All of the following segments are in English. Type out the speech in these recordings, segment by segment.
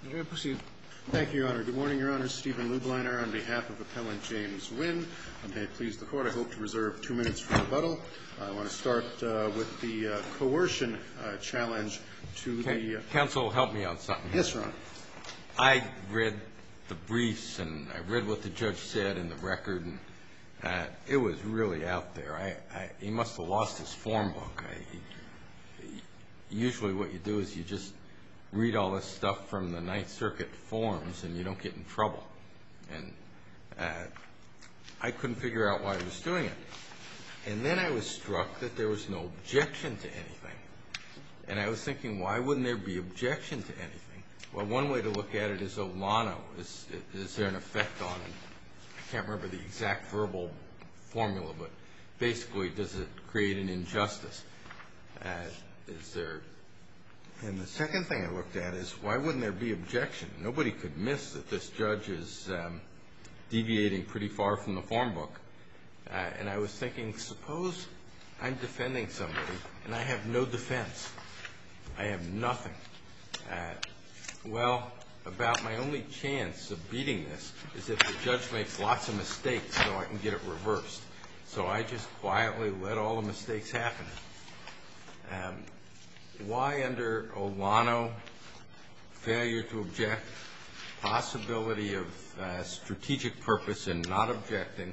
You may proceed. Thank you, Your Honor. Good morning, Your Honor. Stephen Lubliner on behalf of Appellant James Wynn. May it please the Court, I hope to reserve 2 minutes for rebuttal. I want to start with the coercion challenge to the Counsel, help me on something. Yes, Your Honor. I read the briefs and I read what the judge said in the record, and it was really out there. He must have lost his form book. Usually what you do is you just read all this stuff from the Ninth Circuit forms and you don't get in trouble. And I couldn't figure out why he was doing it. And then I was struck that there was no objection to anything. And I was thinking, why wouldn't there be objection to anything? Well, one way to look at it is Olano. Is there an effect on it? I can't remember the exact verbal formula, but basically, does it create an injustice? Is there? And the second thing I looked at is, why wouldn't there be objection? Nobody could miss that this judge is deviating pretty far from the form book. And I was thinking, suppose I'm defending somebody and I have no defense. I have nothing. Well, about my only chance of beating this is if the judge makes lots of mistakes so I can get it reversed. So I just quietly let all the mistakes happen. Why under Olano, failure to object, possibility of strategic purpose in not objecting,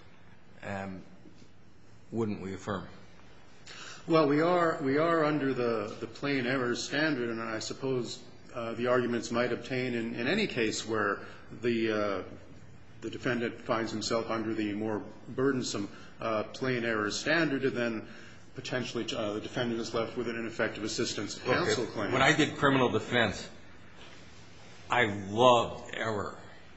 wouldn't we affirm? Well, we are under the plain error standard, and I suppose the arguments might obtain in any case where the defendant finds himself under the more burdensome plain error standard, and then potentially the defendant is left with an ineffective assistance of counsel claim. When I did criminal defense, I loved error.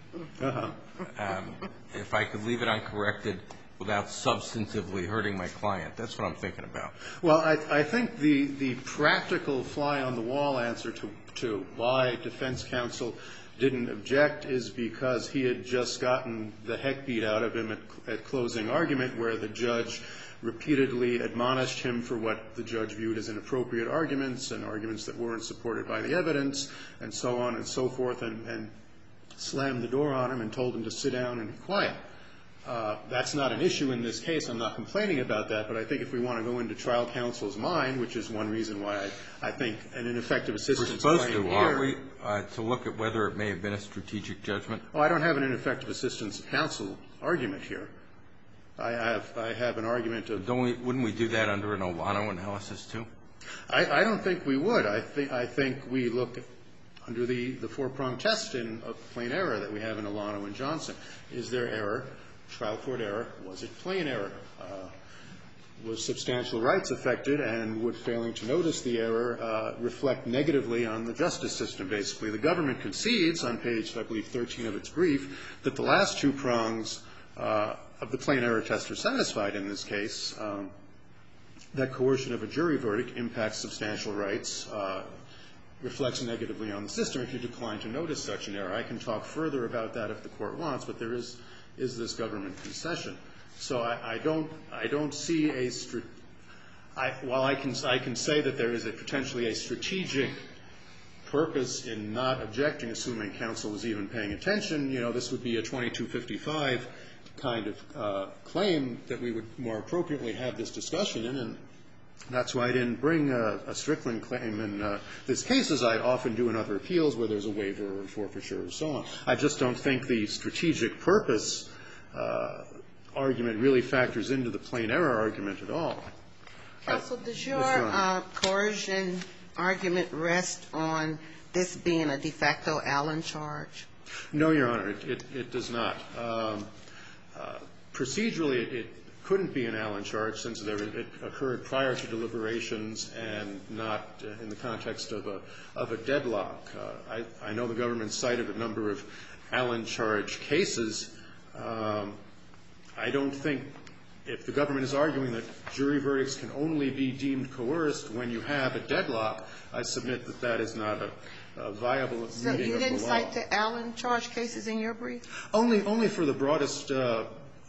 If I could leave it uncorrected without substantively hurting my client, that's what I'm thinking about. Well, I think the practical fly-on-the-wall answer to why defense counsel didn't object is because he had just gotten the heck beat out of him at closing argument, where the judge repeatedly admonished him for what the judge viewed as inappropriate arguments and arguments that weren't supported by the evidence, and so on and so forth, and slammed the door on him and told him to sit down and be quiet. That's not an issue in this case. I'm not complaining about that, but I think if we want to go into trial counsel's mind, which is one reason why I think an ineffective assistance claim here. We're supposed to, aren't we, to look at whether it may have been a strategic judgment? Oh, I don't have an ineffective assistance of counsel argument here. I have an argument of. Wouldn't we do that under an Olano analysis, too? I don't think we would. I think we look under the four-pronged test of plain error that we have in Olano and Johnson. Is there error, trial court error? Was it plain error? Was substantial rights affected, and would failing to notice the error reflect negatively on the justice system, basically? The government concedes on page, I believe, 13 of its brief that the last two prongs of the plain error test are satisfied in this case. That coercion of a jury verdict impacts substantial rights, reflects negatively on the system if you decline to notice such an error. I can talk further about that if the Court wants, but there is this government concession. So I don't see a while I can say that there is potentially a strategic purpose in not objecting, assuming counsel was even paying attention. You know, this would be a 2255 kind of claim that we would more appropriately have this discussion in, and that's why I didn't bring a Strickland claim in this case, as I often do in other appeals where there's a waiver or forfeiture or so on. I just don't think the strategic purpose argument really factors into the plain error argument at all. Counsel, does your coercion argument rest on this being a de facto Allen charge? No, Your Honor, it does not. Procedurally, it couldn't be an Allen charge since it occurred prior to deliberations and not in the context of a deadlock. I know the government cited a number of Allen charge cases. I don't think if the government is arguing that jury verdicts can only be deemed coerced when you have a deadlock, I submit that that is not a viable reading of the law. So you didn't cite the Allen charge cases in your brief? Only for the broadest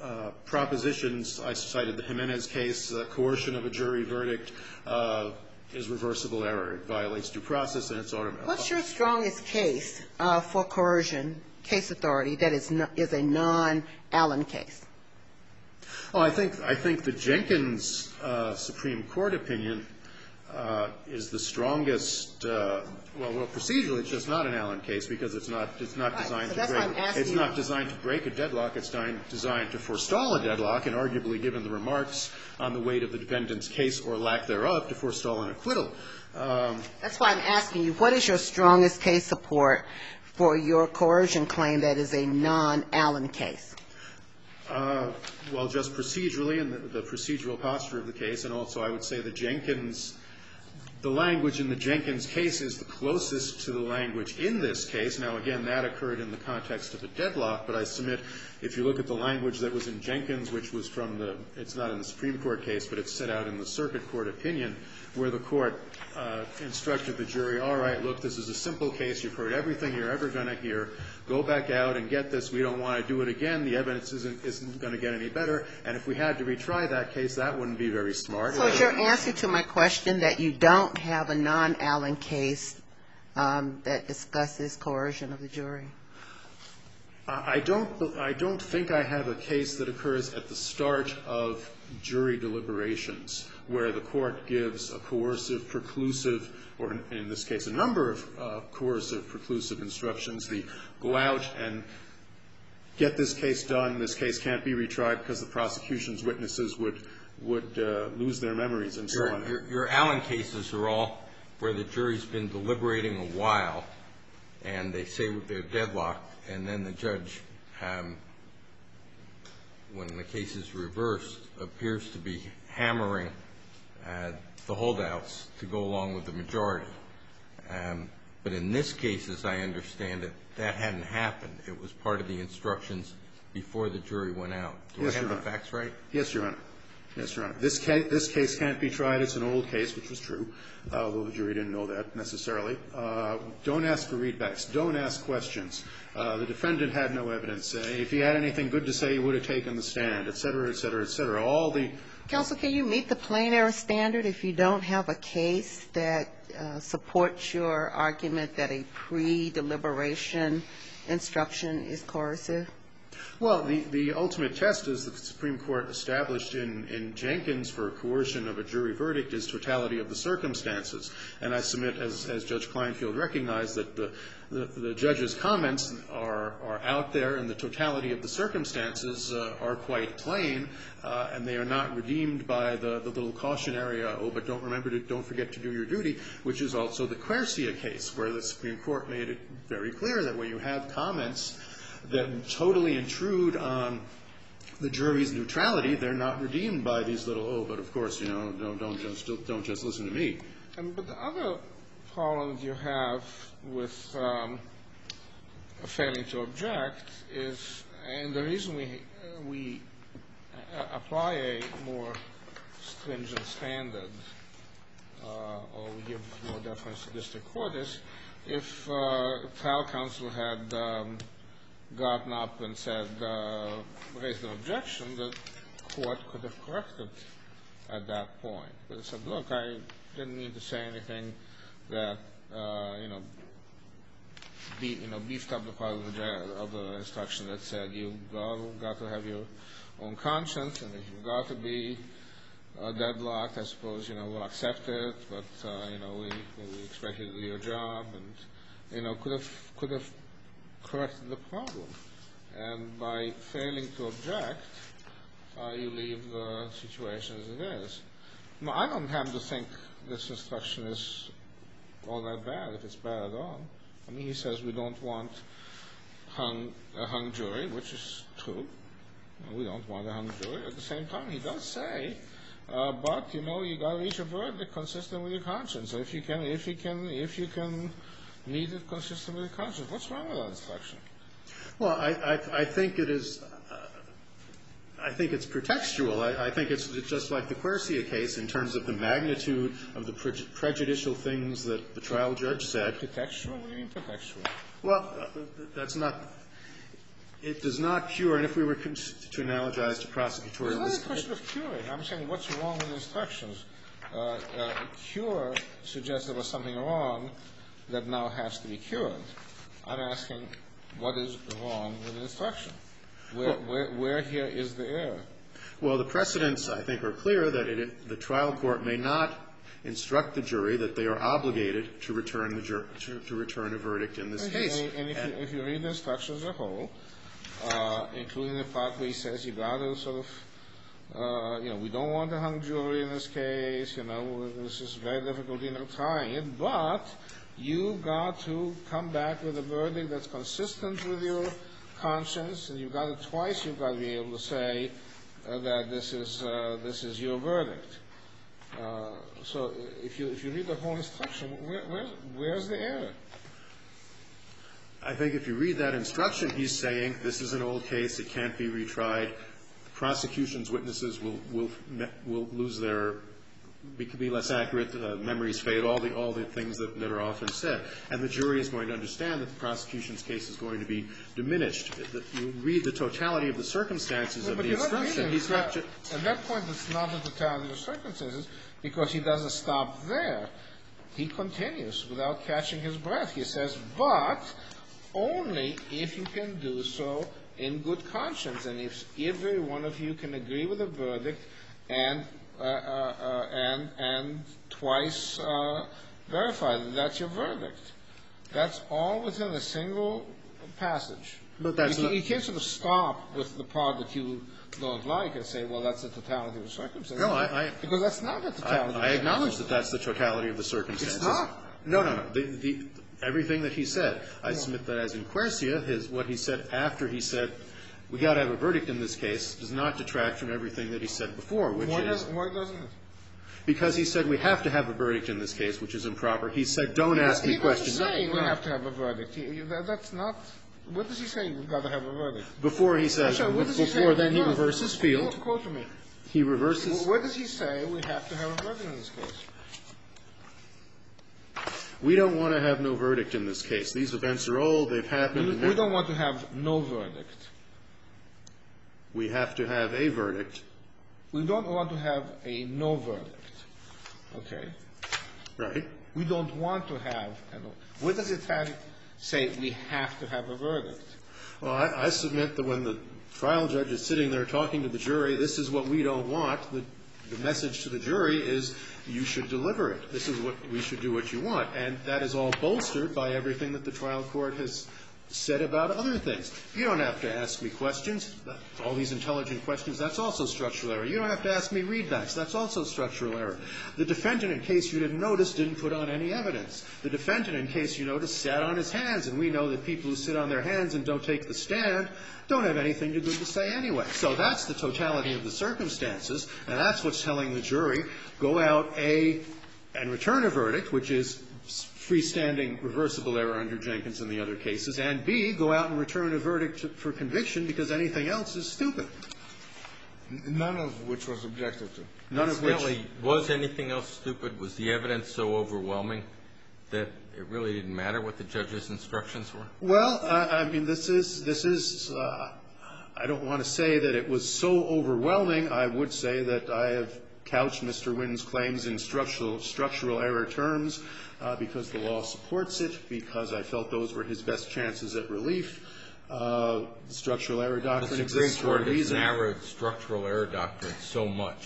propositions. I cited the Jimenez case, coercion of a jury verdict, is reversible error. It violates due process, and it's automatic. What's your strongest case for coercion, case authority, that is a non-Allen case? Oh, I think the Jenkins Supreme Court opinion is the strongest. Well, procedurally, it's just not an Allen case because it's not designed to break. It's not designed to break a deadlock. It's designed to forestall a deadlock, and arguably, given the remarks on the weight of the defendant's case or lack thereof, to forestall an acquittal. That's why I'm asking you, what is your strongest case support for your coercion claim that is a non-Allen case? Well, just procedurally and the procedural posture of the case, and also I would say the language in the Jenkins case is the closest to the language in this case. Now, again, that occurred in the context of a deadlock, but I submit if you look at the language that was in Jenkins, which was from it's not in the Supreme Court case, but it's set out in the Circuit Court opinion, where the court instructed the jury, all right, look, this is a simple case. You've heard everything you're ever going to hear. Go back out and get this. We don't want to do it again. The evidence isn't going to get any better. And if we had to retry that case, that wouldn't be very smart. So is your answer to my question that you don't have a non-Allen case that discusses coercion of the jury? I don't think I have a case that occurs at the start of jury deliberations where the court gives a coercive, preclusive, or in this case a number of coercive, preclusive instructions. The go out and get this case done. This case can't be retried because the prosecution's witnesses would lose their memories and so on. Your Allen cases are all where the jury's been deliberating a while and they say they're deadlocked, and then the judge, when the case is reversed, appears to be hammering the holdouts to go along with the majority. But in this case, as I understand it, that hadn't happened. It was part of the instructions before the jury went out. Do I have the facts right? Yes, Your Honor. Yes, Your Honor. This case can't be tried. It's an old case, which was true, although the jury didn't know that necessarily. Don't ask for readbacks. Don't ask questions. The defendant had no evidence. If he had anything good to say, he would have taken the stand, et cetera, et cetera, et cetera. All the Counsel, can you meet the plain error standard if you don't have a case that supports your argument that a pre-deliberation instruction is coercive? Well, the ultimate test, as the Supreme Court established in Jenkins for coercion of a jury verdict, is totality of the circumstances. And I submit, as Judge Kleinfeld recognized, that the judge's comments are out there, and the totality of the circumstances are quite plain, and they are not redeemed by the little cautionary, but don't forget to do your duty, which is also the Quercia case, where the Supreme Court made it very clear that when you have comments that totally intrude on the jury's neutrality, they're not redeemed by these little, but of course, don't just listen to me. But the other problem you have with failing to object is, and the reason we apply a more stringent standard, or we give more deference to district court, is if trial counsel had gotten up and said, raised an objection, the court could have corrected at that point. But it said, look, I didn't mean to say anything that, beefed up the part of the instruction that said you've got to have your own conscience, and if you've got to be deadlocked, I suppose, we'll accept it, but, we expect you to do your job, and, could have corrected the problem. And by failing to object, you leave the situation as it is. Now, I don't happen to think this instruction is all that bad, if it's bad at all. I mean, he says we don't want a hung jury, which is true. We don't want a hung jury. At the same time, he does say, but, you got to reach a verdict consistent with your conscience. So if you can meet it consistent with your conscience, what's wrong with that instruction? Well, I think it is. I think it's pretextual. I think it's just like the Quercia case in terms of the magnitude of the prejudicial things that the trial judge said. Pretextual? What do you mean pretextual? Well, that's not. It does not cure. And if we were to analogize to prosecutorial. It's not a question of curing. I'm saying what's wrong with the instructions. Cure suggests there was something wrong that now has to be cured. I'm asking, what is wrong with the instruction? Where here is the error? Well, the precedents, I think, are clear that the trial court may not instruct the jury that they are obligated to return a verdict in this case. And if you read the instructions as a whole, including the part where he says you got to sort of, we don't want a hung jury in this case, this is very difficult in trying it, but you got to come back with a verdict that's consistent with your conscience, and you've got it twice, you've got to be able to say that this is your verdict. So if you read the whole instruction, where's the error? I think if you read that instruction, he's saying this is an old case, it can't be retried. The prosecution's witnesses will lose their, be less accurate, memories fade, all the things that are often said. And the jury is going to understand that the prosecution's case is going to be diminished. You read the totality of the circumstances of the instruction. At that point, it's not the totality of the circumstances, because he doesn't stop there. He continues without catching his breath. He says, but only if you can do so in good conscience, and if every one of you can agree with the verdict and twice verify that that's your verdict. That's all within a single passage. But that's you can't sort of stop with the part that you don't like and say, well, that's the totality of the circumstances. No, because that's not the totality of the circumstances. I acknowledge that that's the totality of the circumstances. It's not. No. Everything that he said, I submit that as in Quercia, what he said after he said, we got to have a verdict in this case, does not detract from everything that he said before, which is. Why doesn't it? Because he said we have to have a verdict in this case, which is improper. He said, don't ask me questions. He doesn't say we have to have a verdict. That's not. What does he say? We've got to have a verdict. Before he says. Before then he reverses field. Quote to me. He reverses. What does he say? We have to have a verdict in this case. We don't want to have no verdict in this case. These events are old. They've happened. We don't want to have no verdict. We have to have a verdict. We don't want to have a no verdict. Okay. Right. We don't want to have a no. What does it say we have to have a verdict? Well, I submit that when the trial judge is sitting there talking to the jury, this is what we don't want. The message to the jury is you should deliver it. This is what we should do what you want. And that is all bolstered by everything that the trial court has said about other things. You don't have to ask me questions. All these intelligent questions, that's also structural error. You don't have to ask me readbacks. That's also structural error. The defendant, in case you didn't notice, didn't put on any evidence. The defendant, in case you noticed, sat on his hands. And we know that people who sit on their hands and don't take the stand don't have anything good to say anyway. So that's the totality of the circumstances. And that's what's telling the jury, go out, A, and return a verdict, which is freestanding reversible error under Jenkins and the other cases, and B, go out and return a verdict for conviction because anything else is stupid. None of which was objected to. None of which. Was anything else stupid? Was the evidence so overwhelming that it really didn't matter what the judge's instructions were? Well, I mean, this is I don't want to say that it was so overwhelming. I would say that I have couched Mr. Wynn's claims in structural error terms because the law supports it, because I felt those were his best chances at relief. The structural error doctrine exists for a reason. The Supreme Court has narrowed structural error doctrine so much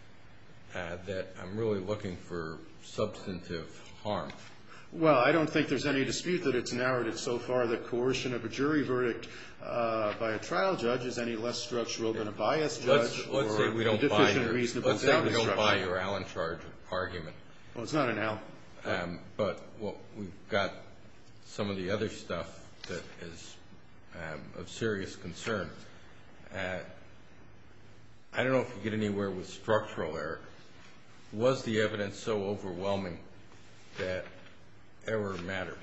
that I'm really looking for substantive harm. Well, I don't think there's any dispute that it's narrowed it so far that coercion of a jury verdict by a trial judge is any less structural than a biased judge or a deficient reasonable doubt instruction. Let's say we don't buy your Allen charge argument. Well, it's not an Allen. But we've got some of the other stuff that is of serious concern. I don't know if you get anywhere with structural error. Was the evidence so overwhelming that error mattered?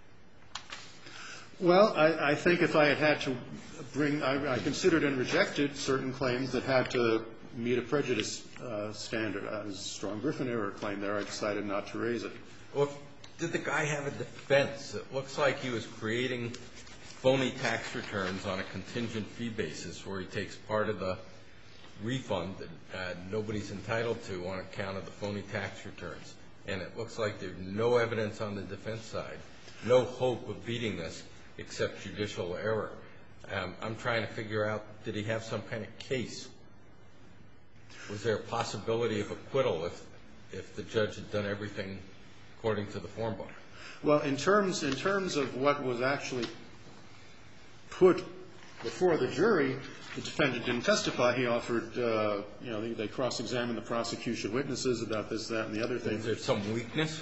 Well, I think if I had to bring, I considered and rejected certain claims that had to meet a prejudice standard. There's a strong Griffin error claim there. I decided not to raise it. Well, did the guy have a defense? It looks like he was creating phony tax returns on a contingent fee basis where he takes part of the refund that nobody's entitled to on account of the phony tax returns. And it looks like there's no evidence on the defense side, no hope of beating this except judicial error. I'm trying to figure out, did he have some kind of case? Was there a possibility of acquittal if the judge had done everything according to the form book? Well, in terms of what was actually put before the jury, the defendant didn't testify. He offered, they cross-examined the prosecution witnesses about this, that, and the other thing. Is there some weakness?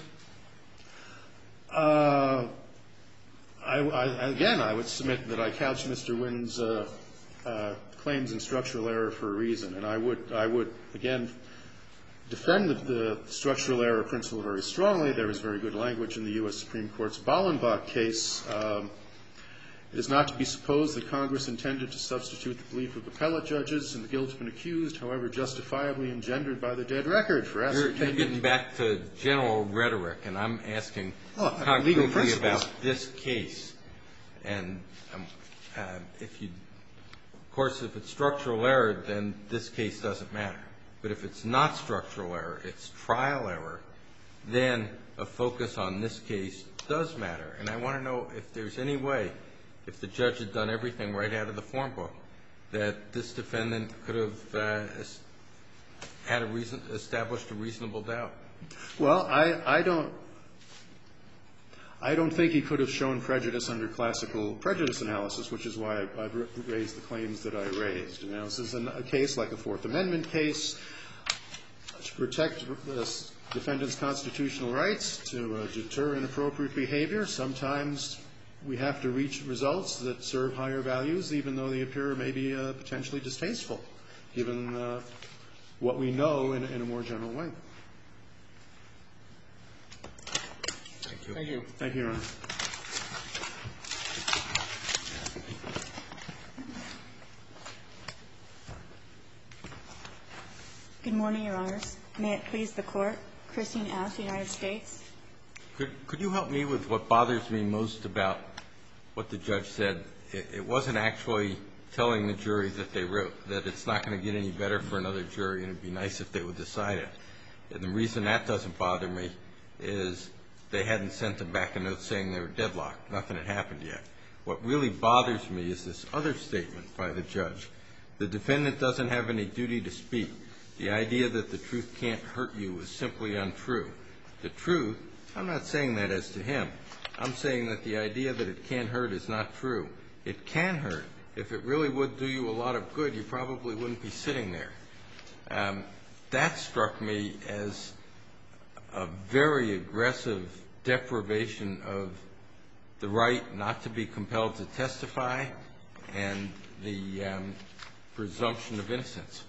I would submit that I couch Mr. Wynn's claims in structural error for a reason. And I would again, defend the structural error principle very strongly. There is very good language in the U.S. Supreme Court's Ballenbach case. It is not to be supposed that Congress intended to substitute the belief of appellate judges in the guilt of an accused, however justifiably engendered by the dead record for ascertaining. You're getting back to general rhetoric, and I'm asking legal concretely principles about this case. And of course, if it's structural error, then this case doesn't matter. But if it's not structural error, it's trial error, then a focus on this case does matter. And I want to know if there's any way, if the judge had done everything right out of the form book, that this defendant could have established a reasonable doubt. Well, I don't think he could have shown prejudice under classical prejudice analysis, which is why I've raised the claims that I raised. Now, this is a case like a Fourth Amendment case to protect the defendant's constitutional rights, to deter inappropriate behavior. Sometimes we have to reach results that serve higher values, even though they appear maybe potentially distasteful, given what we know in a more general way. Thank you. Thank you. Thank you, Your Honor. Good morning, Your Honors. May it please the Court. Christine Ash, United States. Could you help me with what bothers me most about what the judge said? It wasn't actually telling the jury that it's not going to get any better for another jury and it would be nice if they would decide it. And the reason that doesn't bother me is they hadn't sent them back a note saying they were deadlocked. Nothing had happened yet. What really bothers me is this other statement by the judge. The defendant doesn't have any duty to speak. The idea that the truth can't hurt you is simply untrue. The truth, I'm not saying that as to him. I'm saying that the idea that it can't hurt is not true. It can hurt. If it really would do you a lot of good, you probably wouldn't be sitting there. That struck me as a very aggressive deprivation of the right not to be compelled to testify and the presumption of innocence.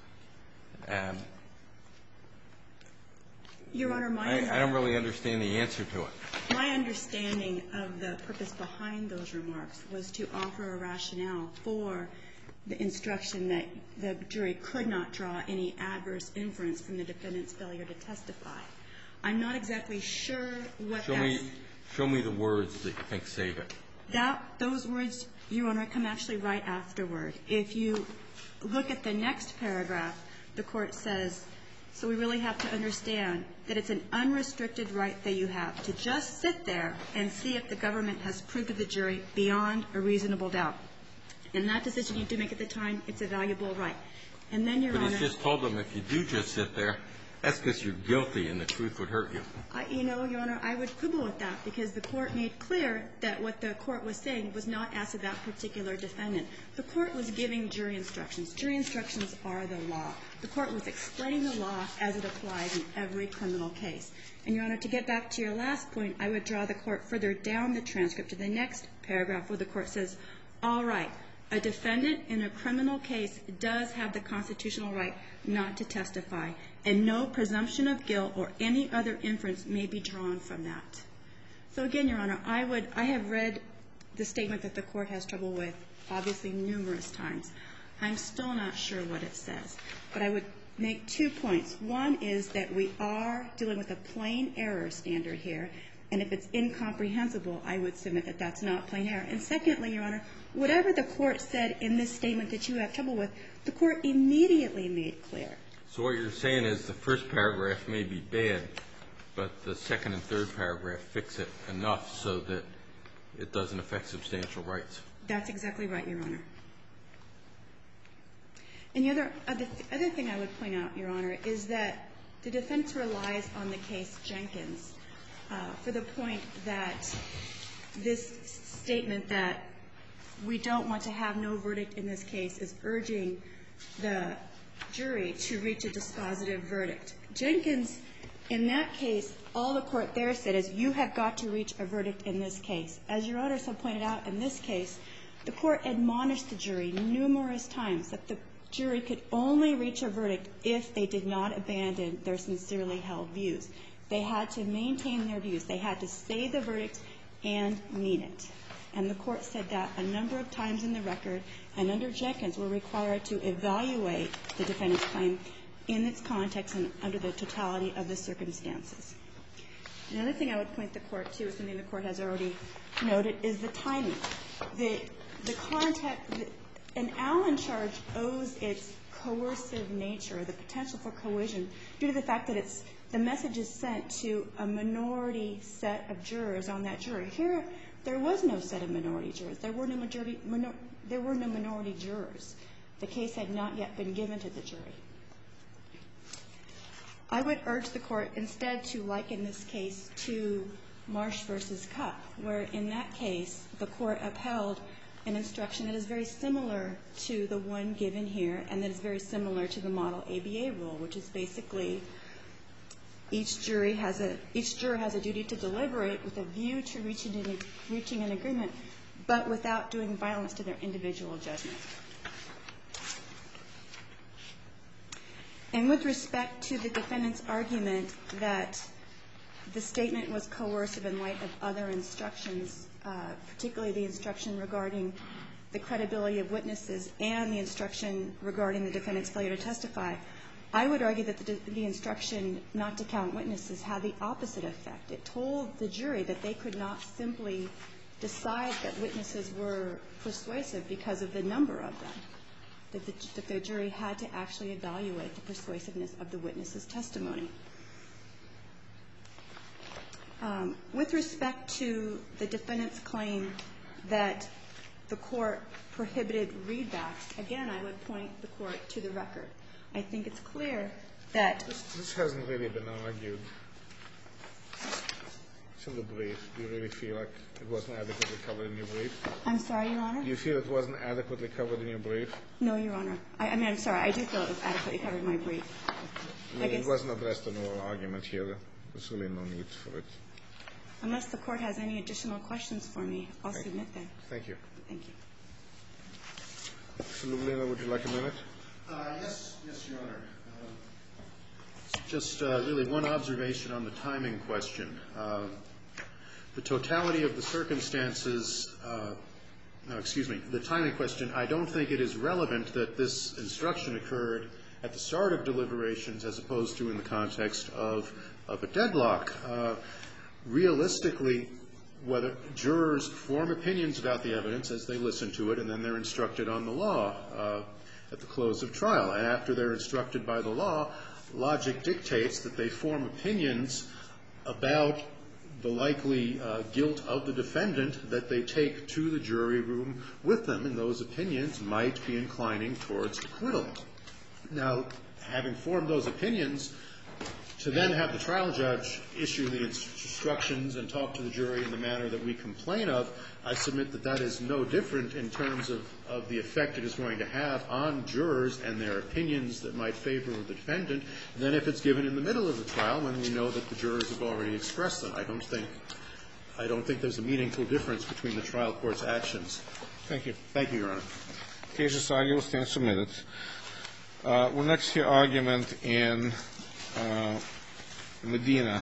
Your Honor, I don't really understand the answer to it. My understanding of the purpose behind those remarks was to offer a rationale for the instruction that the jury could not draw any adverse inference from the defendant's failure to testify. I'm not exactly sure what that's. Show me the words that you think save it. Those words, Your Honor, come actually right afterward. If you look at the next paragraph, the Court says, so we really have to understand that it's an unrestricted right that you have to just sit there and see if the government has proved to the jury beyond a reasonable doubt. And that decision you do make at the time, it's a valuable right. And then, Your Honor. But he's just told them if you do just sit there, that's because you're guilty and the truth would hurt you. Your Honor, I would quibble with that because the Court made clear that what the Court was saying was not as to that particular defendant. The Court was giving jury instructions. Jury instructions are the law. The Court was explaining the law as it applies in every criminal case. And, Your Honor, to get back to your last point, I would draw the Court further down the transcript to the next paragraph where the Court says, all right, a defendant in a criminal case does have the constitutional right not to testify, and no presumption of guilt or any other inference may be drawn from that. So, again, Your Honor, I have read the statement that the Court has trouble with, obviously numerous times. I'm still not sure what it says. But I would make 2 points. One is that we are dealing with a plain error standard here, And if it's incomprehensible, I would submit that that's not plain error. And secondly, Your Honor, whatever the Court said in this statement that you have trouble with, the Court immediately made clear. So what you're saying is the first paragraph may be bad, but the second and third paragraph fix it enough so that it doesn't affect substantial rights. That's exactly right, Your Honor. And the other thing I would point out, Your Honor, is that the defense relies on the case Jenkins for the point that this statement that we don't want to have no verdict in this case is urging the jury to reach a dispositive verdict. Jenkins, in that case, all the Court there said is you have got to reach a verdict in this case. As Your Honors have pointed out, in this case, the Court admonished the jury numerous times that the jury could only reach a verdict if they did not abandon their sincerely held views. They had to maintain their views. They had to say the verdict and mean it. And the Court said that a number of times in the record, and under Jenkins, were required to evaluate the defendant's claim in its context and under the totality of the circumstances. Another thing I would point the Court to, something the Court has already noted, is the timing. The context, an Allen charge owes its coercive nature, the potential for coercion, due to the fact that the message is sent to a minority set of jurors on that jury. Here, there was no set of minority jurors. There were no minority jurors. The case had not yet been given to the jury. I would urge the Court instead to liken this case to Marsh v. Cupp, where in that case the Court upheld an instruction that is very similar to the one given here and that is very similar to the model ABA rule, which is basically each juror has a duty to deliberate with a view to reaching an agreement, but without doing violence to their individual judgment. And with respect to the defendant's argument that the statement was coercive in light of other instructions, particularly the instruction regarding the credibility of witnesses and the instruction regarding the defendant's failure to testify, I would argue that the instruction not to count witnesses had the opposite effect. It told the jury that they could not simply decide that witnesses were persuasive because of the number of them, that the jury had to actually evaluate the persuasiveness of the witness's testimony. With respect to the defendant's claim that the Court prohibited readbacks, again, I would point the Court to the record. I think it's clear that this hasn't really been argued. It's in the brief. Do you really feel like it wasn't adequately covered in your brief? I'm sorry, Your Honor? Do you feel it wasn't adequately covered in your brief? No, Your Honor. I mean, I'm sorry. I do feel it was adequately covered in my brief. It wasn't addressed in oral argument here. There's really no need for it. Unless the Court has any additional questions for me, I'll submit them. Thank you. Thank you. Mr. Lublina, would you like a minute? Yes, Your Honor. Just really one observation on the timing question. The totality of the circumstances, the timing question, I don't think it is relevant that this instruction occurred at the start of deliberations as opposed to in the context of a deadlock. Realistically, whether jurors form opinions about the evidence as they listen to it, and then they're instructed on the law at the close of trial. And after they're instructed by the law, logic dictates that they form opinions about the likely guilt of the defendant that they take to the jury room with them, and those opinions might be inclining towards acquittal. Now, having formed those opinions, to then have the trial judge issue the instructions and talk to the jury in the manner that we complain of, I submit that that is no different in terms of the effect it is going to have on jurors and their opinions that might favor the defendant than if it's given in the middle of the trial when we know that the jurors have already expressed them. I don't think there's a meaningful difference between the trial court's actions. Thank you. Thank you, Your Honor. Case is argued. Stand submitted. We'll next hear argument in Medina.